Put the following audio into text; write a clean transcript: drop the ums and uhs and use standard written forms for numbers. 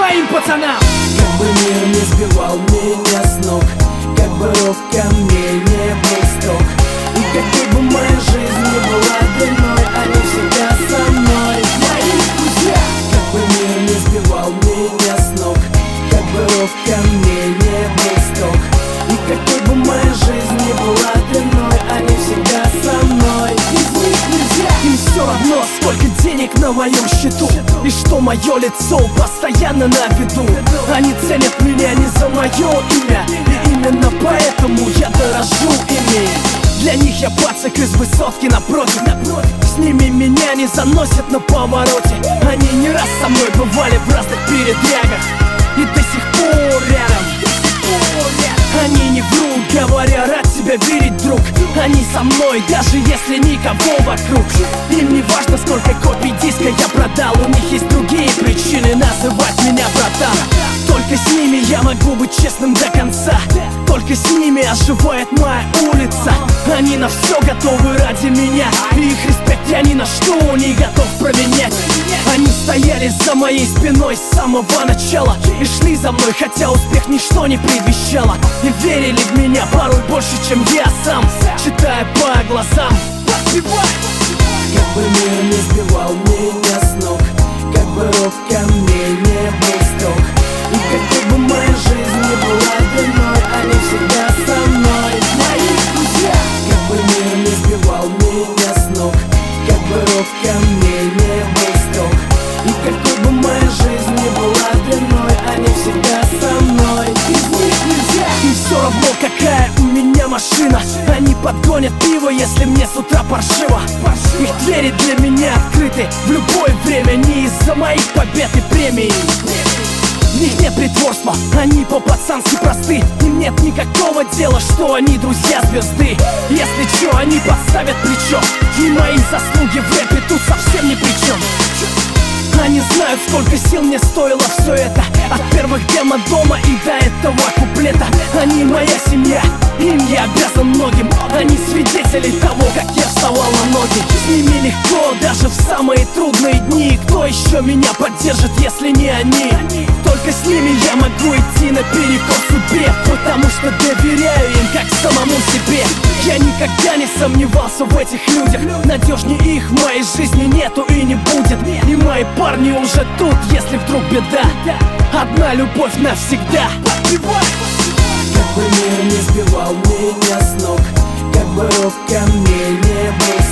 моим пацанам. Как бы мир не сбивал меня с ног, как бы ров камней не был сток, и какой бы моя жизнь не была длиной, они всегда со мной, мои друзья. Как бы мир не сбивал меня с ног, как бы ров камней не был сток, и какой бы моя жизнь не была длиной, они всегда со мной, без них нельзя. Им все равно, сколько денег на моем счету, и что мое лицо постоянно на виду. Они ценят меня не за мое имя, и именно поэтому я дорожу ими. Для них я пацак из высотки напротив. С ними меня не заносят на повороте. Они не раз со мной бывали в разных передрягах и до сих пор рядом. Они не врут, говоря, рад тебя видеть, друг. Они со мной, даже если никого вокруг. Им не важно, сколько копий диска я продал. У них есть другие причины называть меня братан. Только с ними я могу быть честным до конца. Только с ними оживает моя улица. Они на все готовы ради меня, и их респект я ни на что не готов променять. Они стояли за моей спиной с самого начала и шли за мной, хотя успех ничто не предвещало. И верили в меня порой больше, чем я сам, читая по глазам. Как бы мир не сбивал меня с ног, как бы ров камней не был сток, и какой бы моя жизнь не была длиной, они всегда со мной, мои друзья. Как бы мир не сбивал меня с ног, как бы ров камней не был сток, и какой бы моя жизнь не была длиной, они всегда со мной, без них нельзя. Им все равно, какая у меня машина. Они подгонят пиво, если мне с утра паршиво. Их двери для меня открыты в любое время, не из-за моих побед и премий. В них нет притворства, они по-пацански просты. Им нет никакого дела, что они друзья звезды. Если чё, они подставят плечо, и мои заслуги в рэпе тут совсем ни при чем. Они знают, сколько сил мне стоило все это, от первых демо дома и до этого куплета. Они моя семья, им я обязан многим. Они свидетели того, как я вставал на ноги. С ними легко, даже в самые трудные дни. Кто еще меня поддержит, если не они? Только с ними я могу идти наперекор судьбе, потому что доверяю им, как самому себе. Я никогда не сомневался в этих людях. Надежнее их в моей жизни нету и не будет. И мои парни уже тут, если вдруг беда. Одна любовь навсегда. Как бы мир не сбивал меня с ног, как бы ров камней не был